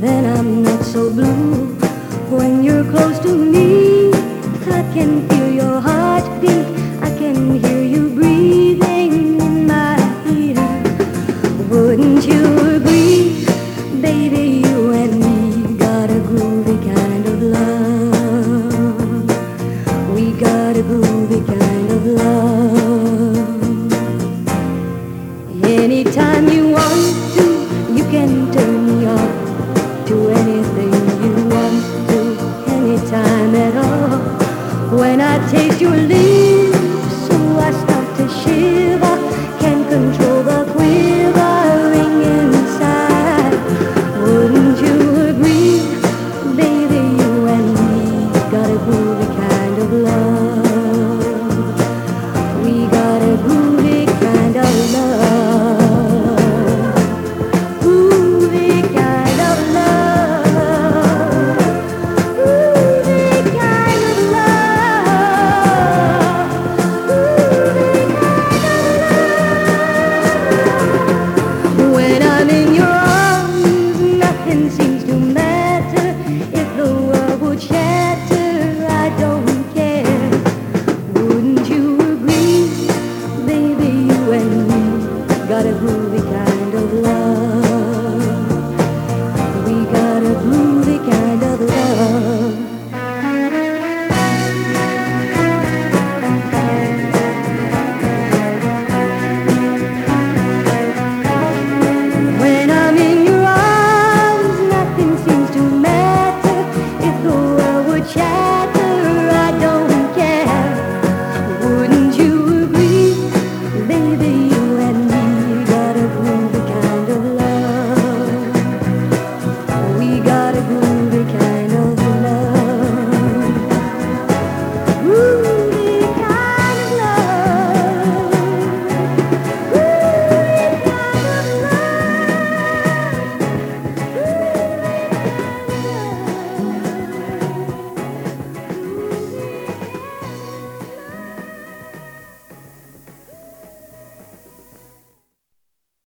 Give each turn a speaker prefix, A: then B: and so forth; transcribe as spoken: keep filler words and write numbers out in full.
A: then I'm not so blue. When you're close to me, I can feel your heartbeat. I can hear you breathing in my ear. Wouldn't you agree, baby? You and me got a groove